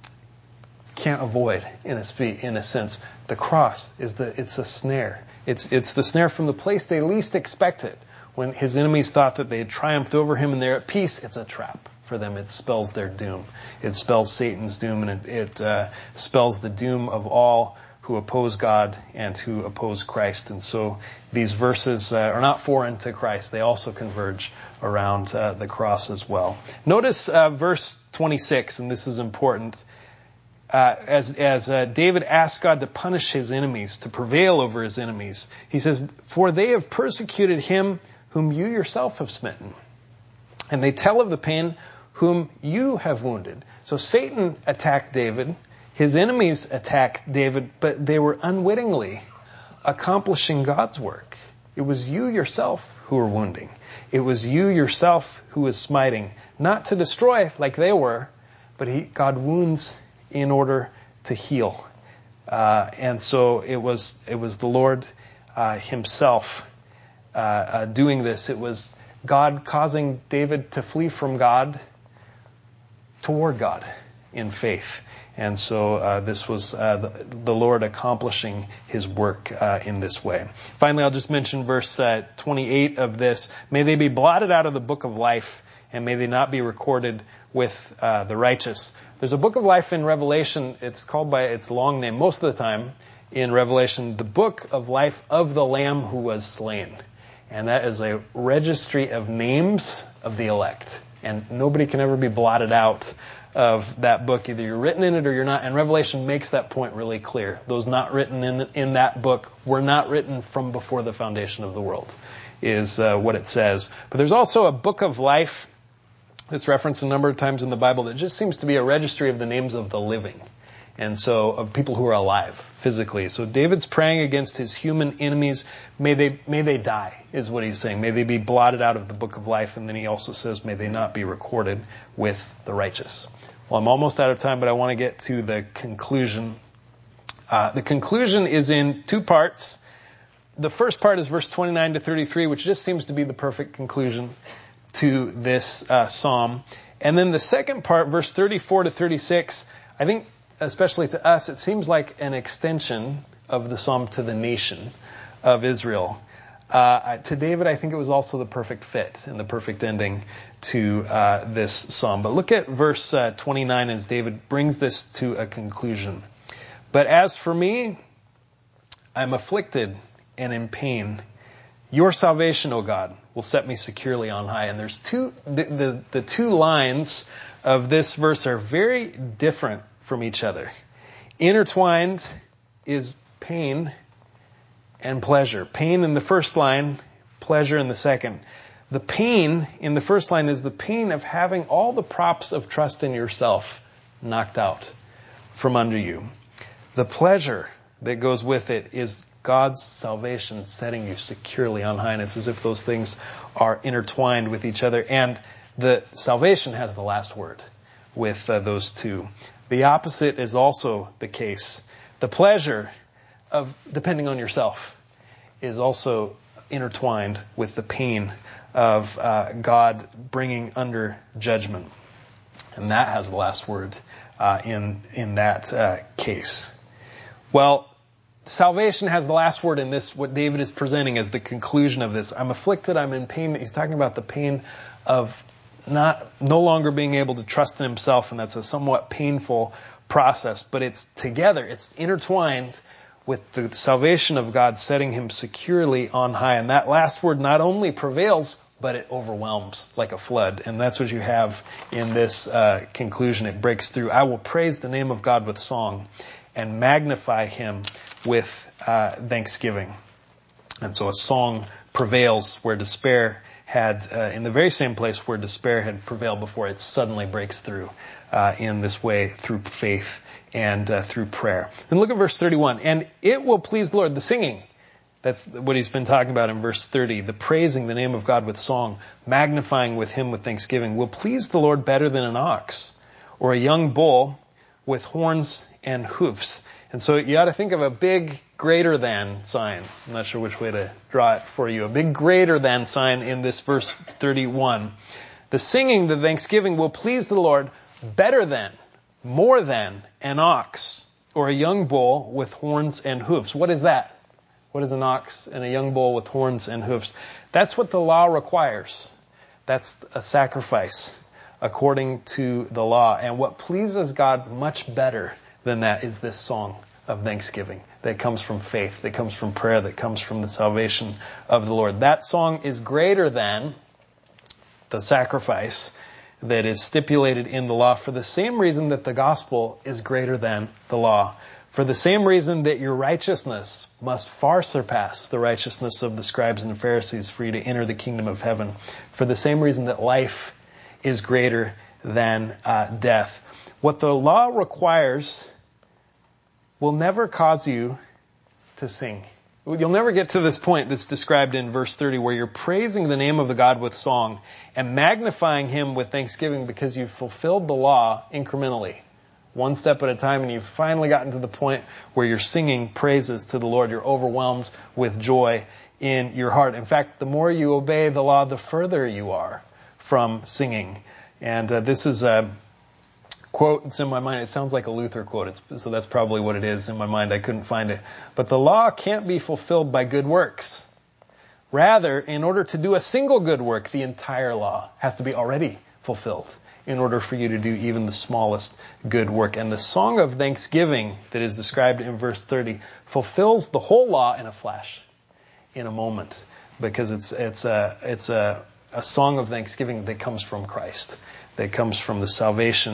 can't avoid, in a, spe- in a sense, the cross is the it's a snare. It's it's the snare from the place they least expect it. When his enemies thought that they had triumphed over him and they're at peace, it's a trap for them. It spells their doom. It spells Satan's doom, and it, it uh, spells the doom of all who oppose God and who oppose Christ. And so these verses uh, are not foreign to Christ. They also converge around uh, the cross as well. Notice uh, verse twenty-six, and this is important. Uh, as as uh, David asks God to punish his enemies, to prevail over his enemies, he says, "For they have persecuted him whom you yourself have smitten, and they tell of the pain whom you have wounded." So Satan attacked David, his enemies attacked David, but they were unwittingly accomplishing God's work. It was you yourself who were wounding. It was you yourself who was smiting, not to destroy like they were, but he, God wounds in order to heal. Uh, and so it was it was the Lord uh, himself uh, uh, doing this. It was God causing David to flee from God toward God in faith. And so uh, this was uh, the, the Lord accomplishing his work uh, in this way. Finally, I'll just mention verse uh, twenty-eight of this. "May they be blotted out of the book of life, and may they not be recorded with uh, the righteous." There's a book of life in Revelation. It's called by its long name most of the time in Revelation, the book of life of the Lamb who was slain. And that is a registry of names of the elect. And nobody can ever be blotted out of that book. Either you're written in it or you're not. And Revelation makes that point really clear. Those not written in in that book were not written from before the foundation of the world, is uh, what it says. But there's also a book of life that's referenced a number of times in the Bible that just seems to be a registry of the names of the living. And so of people who are alive physically. So David's praying against his human enemies. May they, may they die, is what he's saying. May they be blotted out of the book of life. And then he also says, may they not be recorded with the righteous. Well, I'm almost out of time, but I want to get to the conclusion. Uh, the conclusion is in two parts. The first part is verse twenty-nine to thirty-three, which just seems to be the perfect conclusion to this uh, psalm. And then the second part, verse thirty-four to thirty-six, I think, especially to us, it seems like an extension of the psalm to the nation of Israel. Uh, to David, I think it was also the perfect fit and the perfect ending to uh, this psalm. But look at verse uh, twenty-nine as David brings this to a conclusion. But as for me, I'm afflicted and in pain. Your salvation, O God, will set me securely on high. And there's two, the, the, the two lines of this verse are very different from each other. Intertwined is pain and pleasure. Pain in the first line, pleasure in the second. The pain in the first line is the pain of having all the props of trust in yourself knocked out from under you. The pleasure that goes with it is God's salvation setting you securely on high. And it's as if those things are intertwined with each other. And the salvation has the last word with uh, those two. The opposite is also the case. The pleasure of depending on yourself is also intertwined with the pain of uh, God bringing under judgment. And that has the last word uh, in, in that uh, case. Well, salvation has the last word in this, what David is presenting as the conclusion of this. I'm afflicted, I'm in pain. He's talking about the pain of not, no longer being able to trust in himself, and that's a somewhat painful process, but it's together, it's intertwined with the salvation of God setting him securely on high. And that last word not only prevails, but it overwhelms like a flood. And that's what you have in this uh, conclusion. It breaks through. I will praise the name of God with song and magnify him with uh, thanksgiving. And so a song prevails where despair had, uh, in the very same place where despair had prevailed before, it suddenly breaks through uh, in this way through faith and uh, through prayer. And look at verse thirty-one. And it will please the Lord, the singing. That's what he's been talking about in verse thirty. The praising the name of God with song, magnifying with him with thanksgiving, will please the Lord better than an ox or a young bull with horns and hoofs. And so you ought to think of a big greater than sign. I'm not sure which way to draw it for you. A big greater than sign in this verse thirty-one. The singing, the thanksgiving will please the Lord better than, more than an ox or a young bull with horns and hoofs. What is that? What is an ox and a young bull with horns and hoofs? That's what the law requires. That's a sacrifice according to the law. And what pleases God much better than that is this song of thanksgiving that comes from faith, that comes from prayer, that comes from the salvation of the Lord. That song is greater than the sacrifice that is stipulated in the law for the same reason that the gospel is greater than the law. For the same reason that your righteousness must far surpass the righteousness of the scribes and Pharisees for you to enter the kingdom of heaven. For the same reason that life is greater than uh, death. What the law requires will never cause you to sing. You'll never get to this point that's described in verse thirty where you're praising the name of the God with song and magnifying him with thanksgiving because you've fulfilled the law incrementally, one step at a time, and you've finally gotten to the point where you're singing praises to the Lord. You're overwhelmed with joy in your heart. In fact, the more you obey the law, the further you are from singing. And uh, this is a quote, it's in my mind. It sounds like a Luther quote. It's, so that's probably what it is in my mind. I couldn't find it. But the law can't be fulfilled by good works. Rather, in order to do a single good work, the entire law has to be already fulfilled in order for you to do even the smallest good work. And the song of thanksgiving that is described in verse thirty fulfills the whole law in a flash, in a moment, because it's, it's a, it's a, a song of thanksgiving that comes from Christ, that comes from the salvation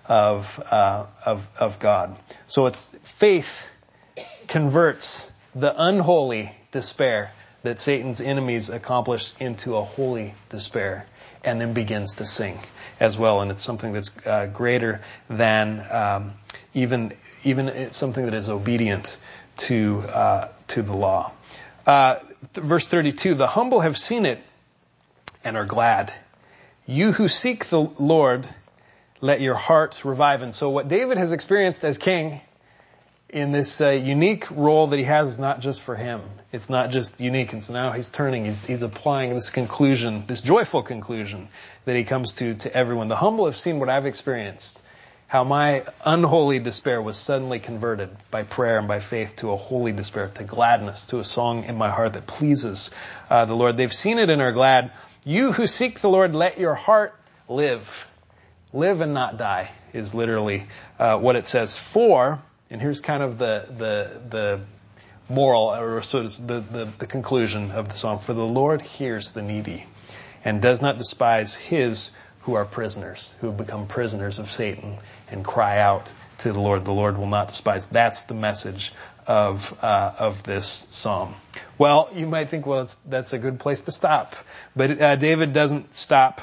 of, uh, of, of God. So it's faith converts the unholy despair that Satan's enemies accomplish into a holy despair, and then begins to sing as well. And it's something that's uh, greater than um, even even it's something that is obedient to uh, to the law. Uh, th- verse thirty-two: the humble have seen it and are glad. You who seek the Lord, let your heart revive. And so what David has experienced as king in this uh, unique role that he has is not just for him. It's not just unique. And so now he's turning, he's, he's applying this conclusion, this joyful conclusion that he comes to to everyone. The humble have seen what I've experienced, how my unholy despair was suddenly converted by prayer and by faith to a holy despair, to gladness, to a song in my heart that pleases uh, the Lord. They've seen it and are glad. You who seek the Lord, let your heart live. Live and not die is literally uh, what it says. For, and here's kind of the the the moral, or sort of the, the, the conclusion of the psalm. For the Lord hears the needy and does not despise his who are prisoners, who have become prisoners of Satan and cry out to the Lord. The Lord will not despise. That's the message of uh, of this psalm. Well, you might think, well, it's, that's a good place to stop. But uh, David doesn't stop.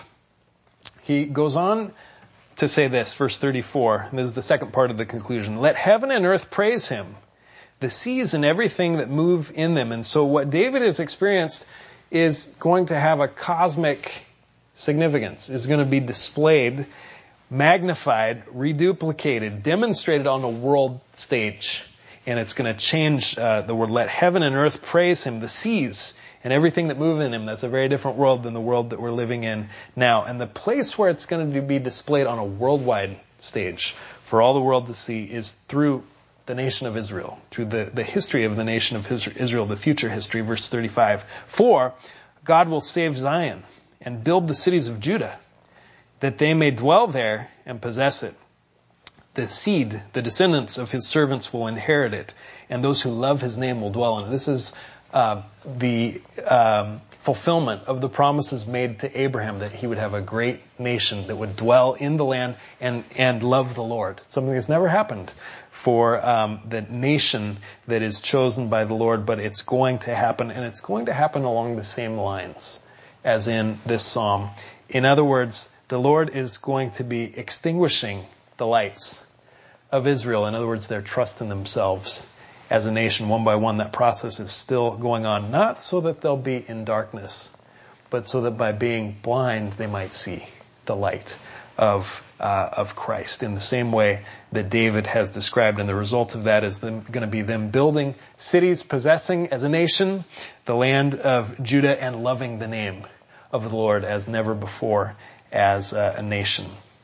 He goes on to say this, verse thirty-four, and this is the second part of the conclusion. Let heaven and earth praise him, the seas and everything that move in them. And so what David has experienced is going to have a cosmic significance, is going to be displayed, magnified, reduplicated, demonstrated on a world stage. And it's going to change uh, the word. Let heaven and earth praise him, the seas and everything that move in him. That's a very different world than the world that we're living in now. And the place where it's going to be displayed on a worldwide stage for all the world to see is through the nation of Israel, through the, the history of the nation of Israel, the future history, verse thirty-five. For God will save Zion and build the cities of Judah, that they may dwell there and possess it. The seed, the descendants of his servants will inherit it, and those who love his name will dwell in it. This is uh, the um, fulfillment of the promises made to Abraham that he would have a great nation that would dwell in the land and, and love the Lord. Something that's never happened for um, the nation that is chosen by the Lord, but it's going to happen, and it's going to happen along the same lines as in this psalm. In other words, the Lord is going to be extinguishing the lights of Israel. In other words, their trust in themselves as a nation, one by one. That process is still going on, not so that they'll be in darkness, but so that by being blind, they might see the light of uh, of Christ in the same way that David has described. And the result of that is going to be them building cities, possessing as a nation the land of Judah, and loving the name of the Lord as never before as a, a nation.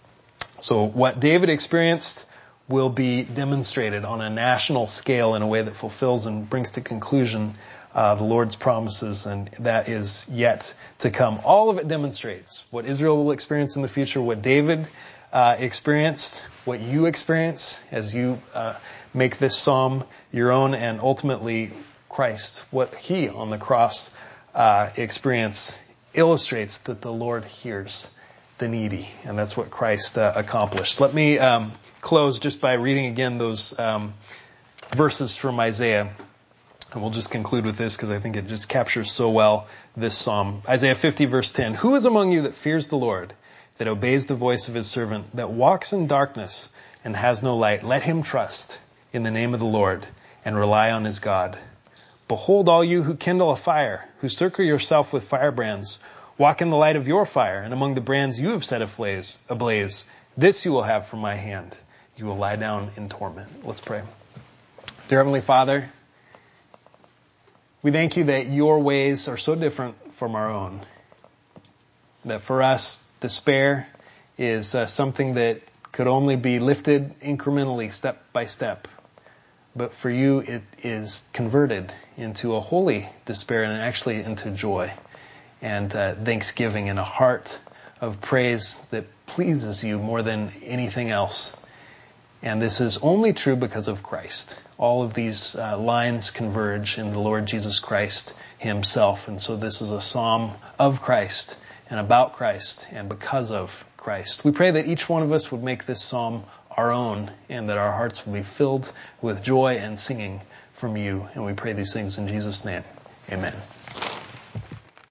So what David experienced will be demonstrated on a national scale in a way that fulfills and brings to conclusion uh, the Lord's promises, and that is yet to come. All of it demonstrates what Israel will experience in the future, what David uh, experienced, what you experience as you uh, make this psalm your own, and ultimately Christ, what he on the cross uh, experienced, illustrates that the Lord hears the needy, and that's what Christ uh, accomplished. Let me um, close just by reading again those um, verses from Isaiah, and we'll just conclude with this because I think it just captures so well this psalm. Isaiah fifty, verse ten. Who is among you that fears the Lord, that obeys the voice of his servant, that walks in darkness and has no light? Let him trust in the name of the Lord and rely on his God. Behold, all you who kindle a fire, who circle yourself with firebrands, walk in the light of your fire, and among the brands you have set ablaze, ablaze. This you will have from my hand. You will lie down in torment. Let's pray. Dear Heavenly Father, we thank you that your ways are so different from our own. That for us, despair is uh, something that could only be lifted incrementally, step by step. But for you, it is converted into a holy despair, and actually into joy and uh, thanksgiving, and a heart of praise that pleases you more than anything else. And this is only true because of Christ. All of these uh, lines converge in the Lord Jesus Christ himself. And so this is a psalm of Christ and about Christ and because of Christ. Christ. We pray that each one of us would make this psalm our own and that our hearts will be filled with joy and singing from you. And we pray these things in Jesus' name. Amen.